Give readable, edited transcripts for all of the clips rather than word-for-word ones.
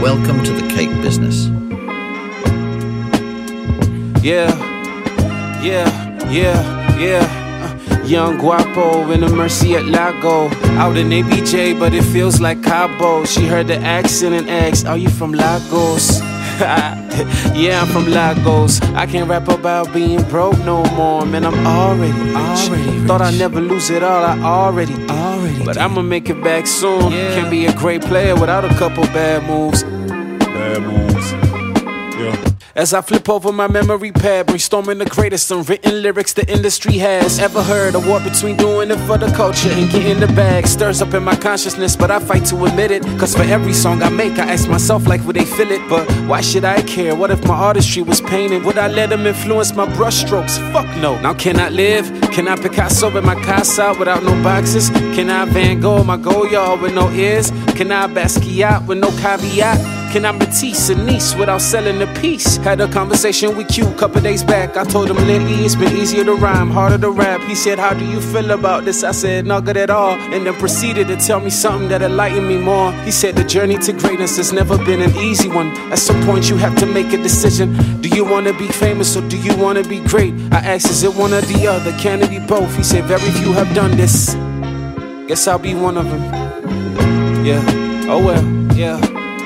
Welcome to the cake business. Young Guapo in the Mercy at Lago. Out in ABJ, but it feels like Cabo. She heard the accent and asked, are you from Lagos? Yeah, I'm from Lagos. I can't rap about being broke no more. Man, I'm already rich. Thought I'd never lose it all, I already. But I'ma make it back soon. Can't be a great player without a couple bad moves. As I flip over my memory pad, brainstorming the greatest unwritten lyrics the industry has ever heard. A war between doing it for the culture and getting the bag stirs up in my consciousness, but I fight to admit it. Cause for every song I make, I ask myself like, would they feel it? But why should I care? What if my artistry was painted? Would I let them influence my brushstrokes? Fuck no. Now can I live? Can I Picasso in my casa without no boxes? Can I Van Gogh my Goya with no ears? Can I Basquiat with no caveat? Can I Matisse and Nice without selling a piece? Had a conversation with Q a couple days back. I told him lately it's been easier to rhyme, harder to rap. He said, how do you feel about this? I said, not good at all. And then proceeded to tell me something that enlightened me more. He said, the journey to greatness has never been an easy one. At some point you have to make a decision. Do you want to be famous or do you want to be great? I asked, is it one or the other? Can it be both? He said, very few have done this. Guess I'll be one of them. Yeah, oh well, yeah.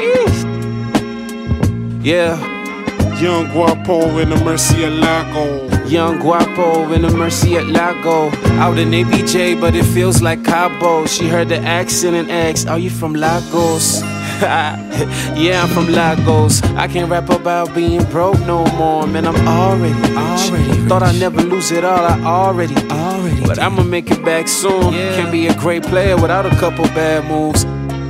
Young Guapo in the Mercy at Lago. Young Guapo in the Mercy at Lago. Out in ABJ, but it feels like Cabo. She heard the accent and asked, are you from Lagos? Yeah, I'm from Lagos. I can't rap about being broke no more. Man, I'm already rich. Thought I'd never lose it all, I already. But I'ma make it back soon. Can't be a great player without a couple bad moves.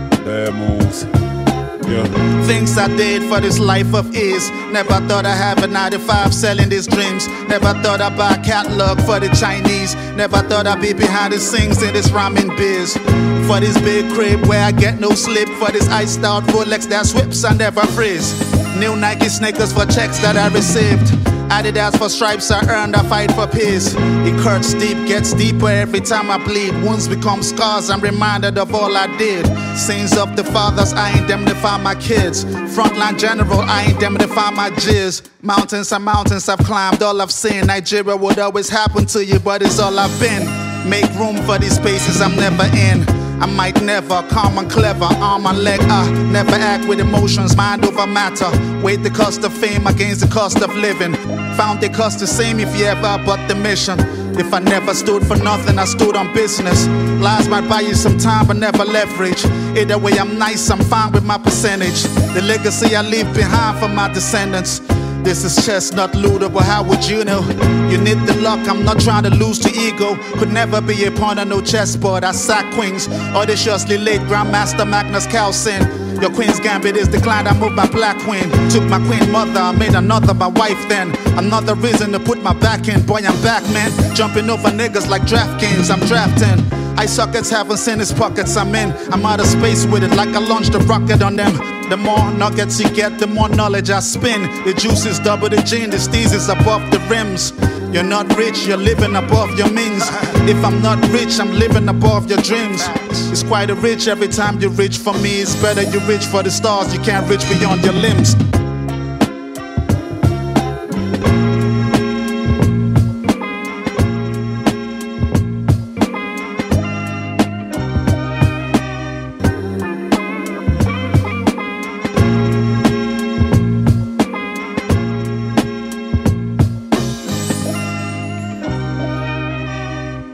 Things I did for this life of ease. Never thought I'd have a 9-to-5 selling these dreams. Never thought I'd buy a catalog for the Chinese. Never thought I'd be behind the scenes in this rhyming biz. For this big crib where I get no sleep. For this iced out Rolex that's whips I never freeze. New Nike sneakers for checks that I received. Adidas for stripes I earned, I fight for peace. It cuts deep, gets deeper every time I bleed. Wounds become scars, I'm reminded of all I did. Sins of the fathers, I indemnify my kids. Frontline general, I indemnify my jizz. Mountains and mountains I've climbed, all I've seen. Nigeria would always happen to you, but it's all I've been. Make room for these spaces I'm never in. I might never, calm and clever, arm and leg, never act with emotions, mind over matter. Weigh the cost of fame against the cost of living. Found they cost the same if you ever bought the mission. If I never stood for nothing, I stood on business. Lies might buy you some time, but never leverage. Either way, I'm nice, I'm fine with my percentage. The legacy I leave behind for my descendants. This is chestnut looter, but how would you know? You need the luck, I'm not trying to lose the ego. Could never be a pawn on no chessboard, I sack queens. Audaciously late Grandmaster Magnus Carlsen. Your queen's gambit is declined, I moved my black queen. Took my queen mother, I made another my wife then. Another reason to put my back in, boy I'm back man. Jumping over niggas like DraftKings, I'm drafting. Eye sockets haven't seen his pockets I'm in. I'm out of space with it like I launched a rocket on them. The more nuggets you get, the more knowledge I spin. The juice is double the gin, the steez is above the rims. You're not rich, you're living above your means. If I'm not rich, I'm living above your dreams. It's quite a rich every time you reach for me. It's better you reach for the stars, you can't reach beyond your limbs.